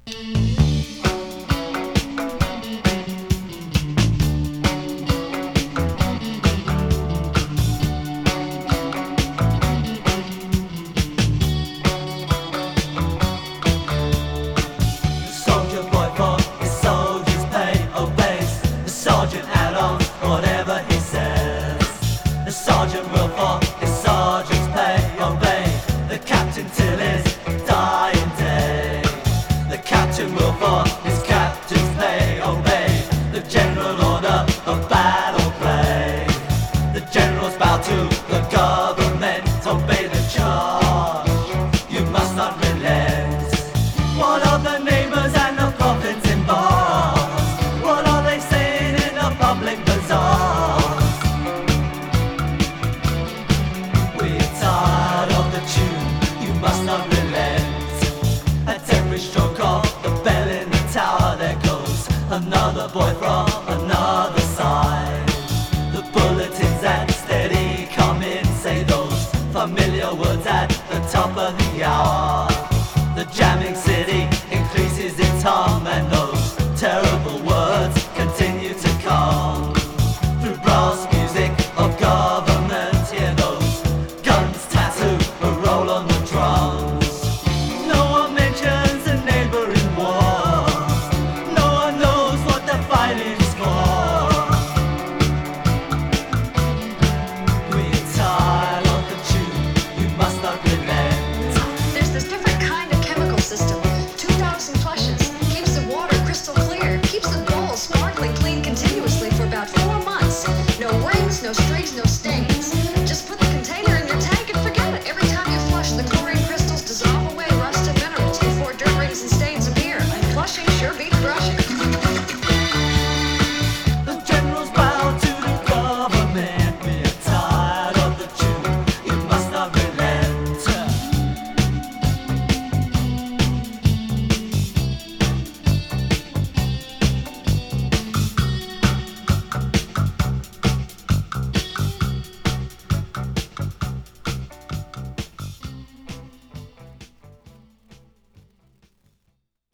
Sergeant will for his sergeant's pay, obey the captain till his dying day. The captain will for his captain's pay, obey the general order of battle play. The generals bow to the government, obey the charge, you must not relent. What are the neighbors and the prophets in bars? What are they saying in the public bazaar? Must not relent. At every stroke of the bell in the tower there goes another boy from